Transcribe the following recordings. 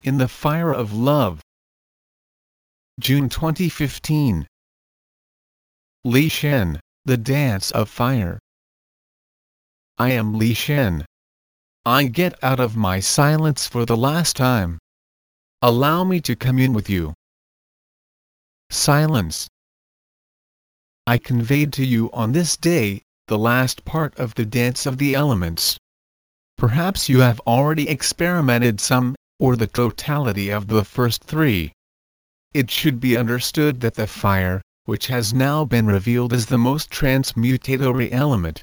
in the fire of love. June 2015. Li Shen, The Dance of Fire. I am Li Shen. I get out of my silence for the last time. Allow me to commune with you. Silence. I conveyed to you on this day, the last part of the Dance of the Elements. Perhaps you have already experimented some, or the totality of the first three. It should be understood that the fire, which has now been revealed as the most transmutatory element.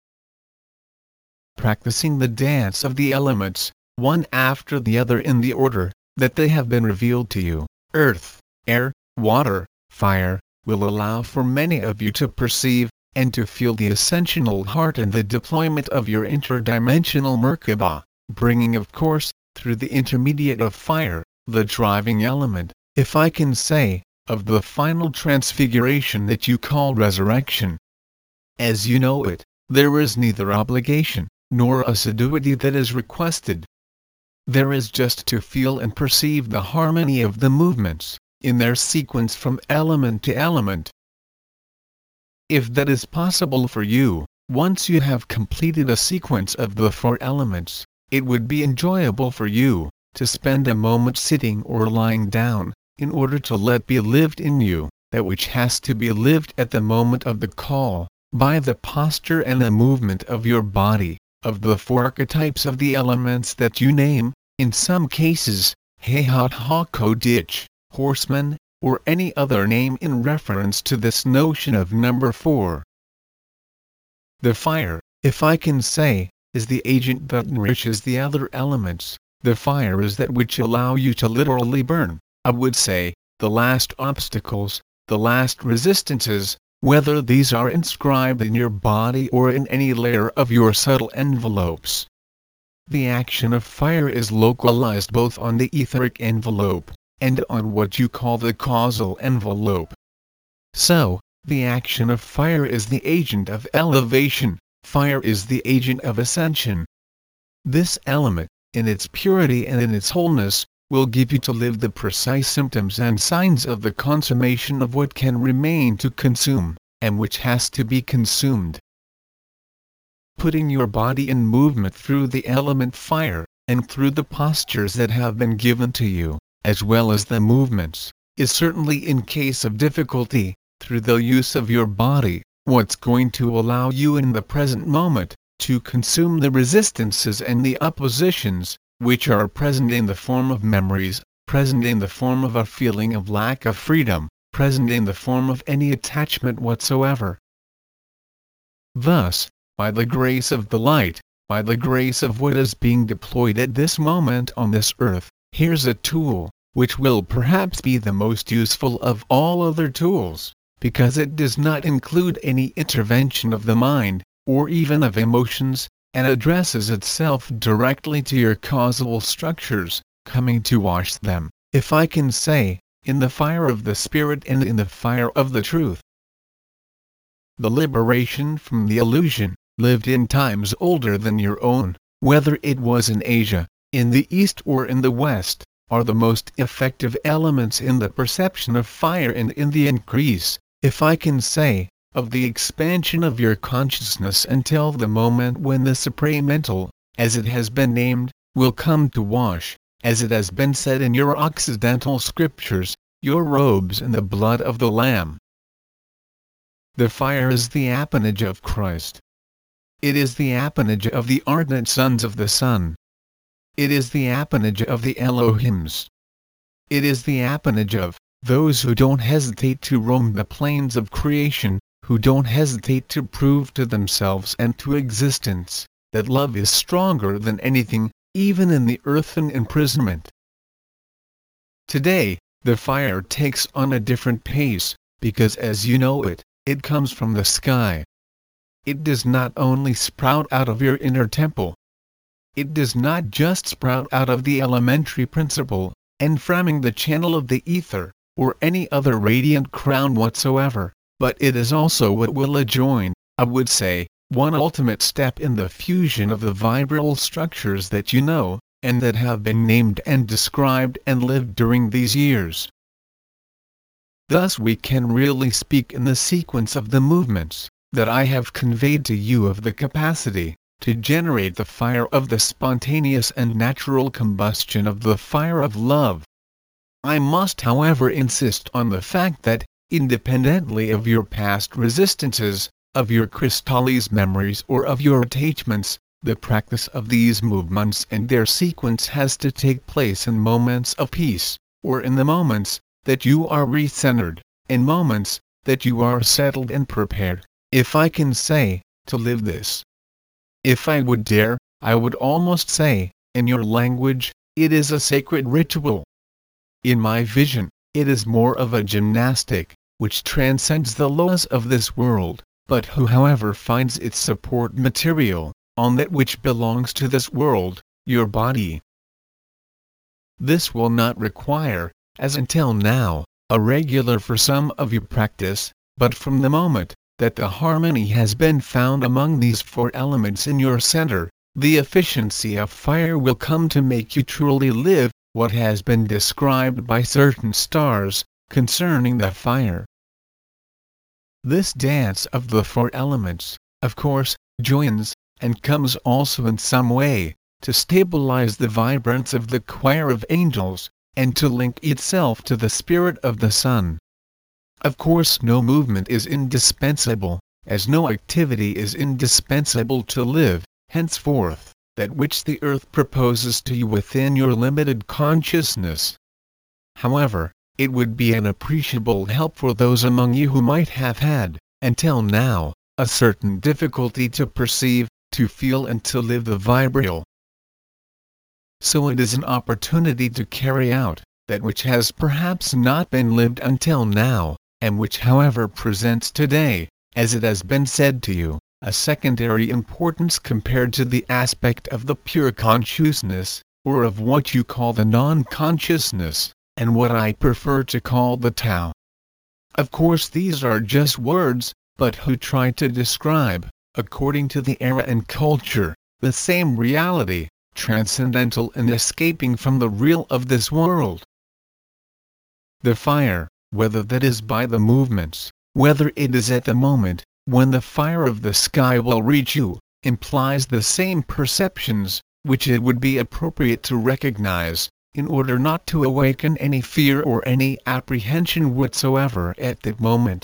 Practicing the dance of the elements, one after the other in the order that they have been revealed to you, earth, air, water, fire, will allow for many of you to perceive, and to feel the ascensional heart and the deployment of your interdimensional Merkaba, bringing of course, through the intermediate of fire, the driving element, if I can say, of the final transfiguration that you call resurrection. As you know it, there is neither obligation, nor assiduity that is requested. There is just to feel and perceive the harmony of the movements, in their sequence from element to element. If that is possible for you, once you have completed a sequence of the four elements, it would be enjoyable for you to spend a moment sitting or lying down, in order to let be lived in you that which has to be lived at the moment of the call, by the posture and the movement of your body, of the four archetypes of the elements that you name, in some cases, Heihat HaKodich, horseman, or any other name in reference to this notion of number 4. The fire, if I can say, is the agent that enriches the other elements. The fire is that which allow you to literally burn, I would say, the last obstacles, the last resistances, whether these are inscribed in your body or in any layer of your subtle envelopes. The action of fire is localized both on the etheric envelope, and on what you call the causal envelope. So, the action of fire is the agent of elevation, fire is the agent of ascension. This element, in its purity and in its wholeness, will give you to live the precise symptoms and signs of the consummation of what can remain to consume, and which has to be consumed. Putting your body in movement through the element fire, and through the postures that have been given to you, as well as the movements, is certainly in case of difficulty, through the use of your body, what's going to allow you in the present moment, to consume the resistances and the oppositions, which are present in the form of memories, present in the form of a feeling of lack of freedom, present in the form of any attachment whatsoever. Thus, by the grace of the light, by the grace of what is being deployed at this moment on this earth, here's a tool, which will perhaps be the most useful of all other tools, because it does not include any intervention of the mind, or even of emotions, and addresses itself directly to your causal structures, coming to wash them, if I can say, in the fire of the Spirit and in the fire of the truth. The liberation from the illusion, lived in times older than your own, whether it was in Asia, in the East or in the West, are the most effective elements in the perception of fire and in the increase, if I can say, of the expansion of your consciousness until the moment when the Supreme Mental, as it has been named, will come to wash, as it has been said in your Occidental scriptures, your robes in the blood of the Lamb. The fire is the appanage of Christ. It is the appanage of the ardent sons of the sun. It is the appanage of the Elohims. It is the appanage of those who don't hesitate to roam the plains of creation, who don't hesitate to prove to themselves and to existence, that love is stronger than anything, even in the earthen imprisonment. Today, the fire takes on a different pace, because as you know it, it comes from the sky. It does not only sprout out of your inner temple. It does not just sprout out of the elementary principle, and framing the channel of the ether, or any other radiant crown whatsoever, but it is also what will adjoin, I would say, one ultimate step in the fusion of the vibral structures that you know, and that have been named and described and lived during these years. Thus we can really speak in the sequence of the movements that I have conveyed to you of the capacity to generate the fire of the spontaneous and natural combustion of the fire of love. I must however insist on the fact that, independently of your past resistances, of your crystallis memories or of your attachments, the practice of these movements and their sequence has to take place in moments of peace, or in the moments that you are recentered, in moments that you are settled and prepared, if I can say, to live this. If I would dare, I would almost say, in your language, it is a sacred ritual. In my vision, it is more of a gymnastic, which transcends the laws of this world, but who however finds its support material on that which belongs to this world, your body. This will not require, as until now, a regular for some of your practice, but from the moment that the harmony has been found among these four elements in your center, the efficiency of fire will come to make you truly live what has been described by certain stars concerning the fire. This dance of the four elements, of course, joins, and comes also in some way, to stabilize the vibrance of the choir of angels, and to link itself to the spirit of the sun. Of course no movement is indispensable, as no activity is indispensable to live, henceforth, that which the earth proposes to you within your limited consciousness. However, it would be an appreciable help for those among you who might have had, until now, a certain difficulty to perceive, to feel and to live the vibrio. So it is an opportunity to carry out that which has perhaps not been lived until now, and which however presents today, as it has been said to you, a secondary importance compared to the aspect of the pure consciousness, or of what you call the non-consciousness, and what I prefer to call the Tao. Of course these are just words, but who try to describe, according to the era and culture, the same reality, transcendental and escaping from the real of this world. The fire, whether that is by the movements, whether it is at the moment when the fire of the sky will reach you, implies the same perceptions, which it would be appropriate to recognize, in order not to awaken any fear or any apprehension whatsoever at that moment.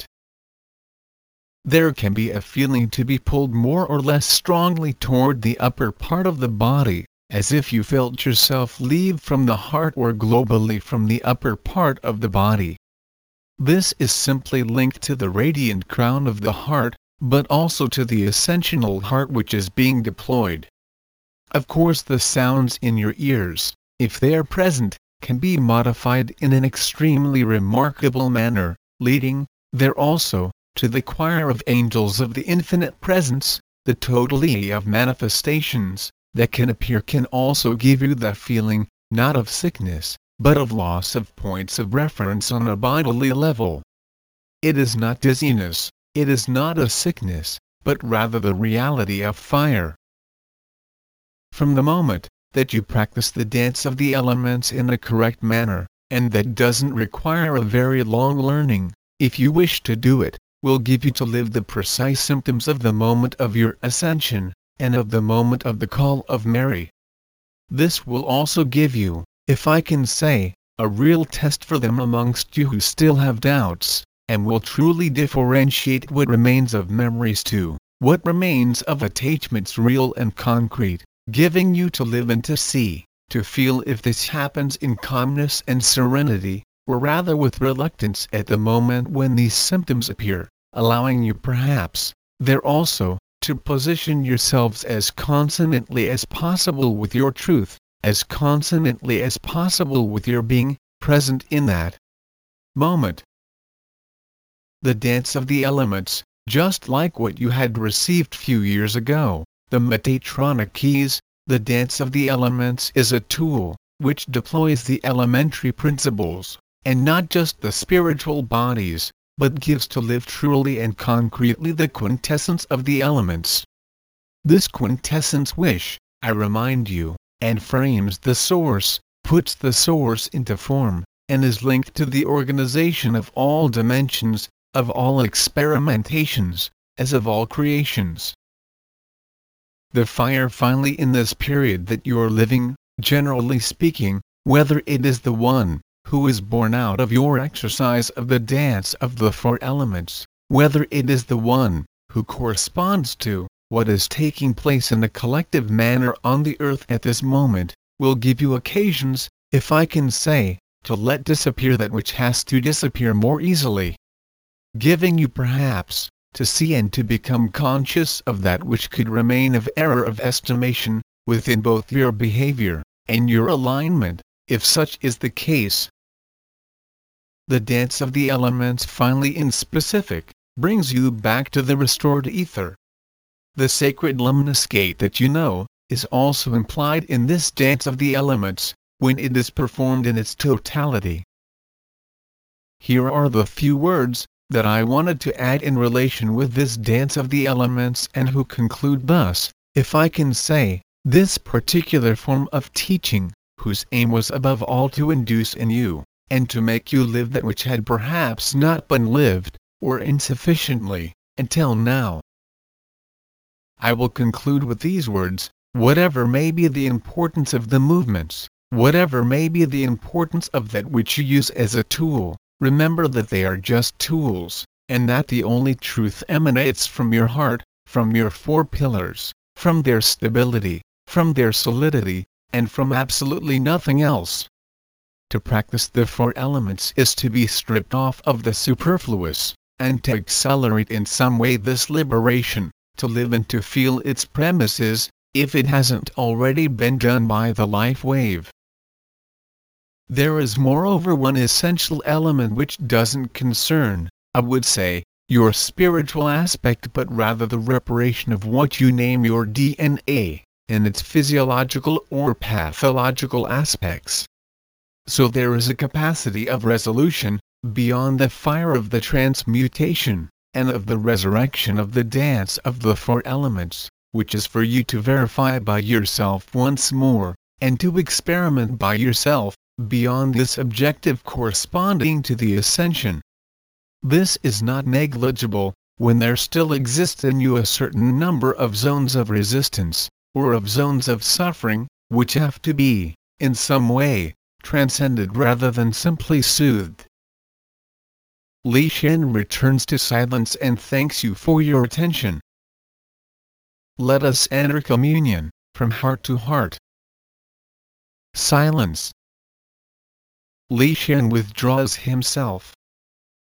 There can be a feeling to be pulled more or less strongly toward the upper part of the body, as if you felt yourself leave from the heart or globally from the upper part of the body. This is simply linked to the radiant crown of the heart, but also to the ascensional heart which is being deployed. Of course the sounds in your ears, if they are present, can be modified in an extremely remarkable manner, leading, there also, to the choir of angels of the infinite presence. The totality of manifestations that can appear can also give you the feeling, not of sickness, but of loss of points of reference on a bodily level. It is not dizziness, it is not a sickness, but rather the reality of fire. From the moment that you practice the dance of the elements in a correct manner, and that doesn't require a very long learning, if you wish to do it, will give you to live the precise symptoms of the moment of your ascension, and of the moment of the call of Mary. This will also give you, if I can say, a real test for them amongst you who still have doubts, and will truly differentiate what remains of memories to what remains of attachments real and concrete, giving you to live and to see, to feel if this happens in calmness and serenity, or rather with reluctance at the moment when these symptoms appear, allowing you perhaps, there also, to position yourselves as consonantly as possible with your truth, as consonantly as possible with your being, present in that moment. The dance of the elements, just like what you had received few years ago, the Metatronic keys, the dance of the elements is a tool, which deploys the elementary principles, and not just the spiritual bodies, but gives to live truly and concretely the quintessence of the elements. This quintessence which, I remind you, and frames the source, puts the source into form, and is linked to the organization of all dimensions, of all experimentations, as of all creations. The fire finally in this period that you're living, generally speaking, whether it is the one who is born out of your exercise of the dance of the four elements, whether it is the one who corresponds to what is taking place in a collective manner on the earth at this moment, will give you occasions, if I can say, to let disappear that which has to disappear more easily. Giving you perhaps, to see and to become conscious of that which could remain of error of estimation, within both your behavior, and your alignment, if such is the case. The dance of the elements finally in specific, brings you back to the restored ether. The sacred lemniscate that you know, is also implied in this dance of the elements, when it is performed in its totality. Here are the few words that I wanted to add in relation with this dance of the elements and who conclude thus, if I can say, this particular form of teaching, whose aim was above all to induce in you, and to make you live that which had perhaps not been lived, or insufficiently, until now. I will conclude with these words, whatever may be the importance of the movements, whatever may be the importance of that which you use as a tool, remember that they are just tools, and that the only truth emanates from your heart, from your four pillars, from their stability, from their solidity, and from absolutely nothing else. To practice the four elements is to be stripped off of the superfluous, and to accelerate in some way this liberation, to live and to feel its premises, if it hasn't already been done by the life wave. There is moreover one essential element which doesn't concern, I would say, your spiritual aspect but rather the reparation of what you name your DNA, in its physiological or pathological aspects. So there is a capacity of resolution, beyond the fire of the transmutation, and of the resurrection of the dance of the four elements, which is for you to verify by yourself once more, and to experiment by yourself, beyond this objective corresponding to the ascension. This is not negligible, when there still exists in you a certain number of zones of resistance, or of zones of suffering, which have to be, in some way, transcended rather than simply soothed. Li Shen returns to silence and thanks you for your attention. Let us enter communion, from heart to heart. Silence. Li Shen withdraws himself.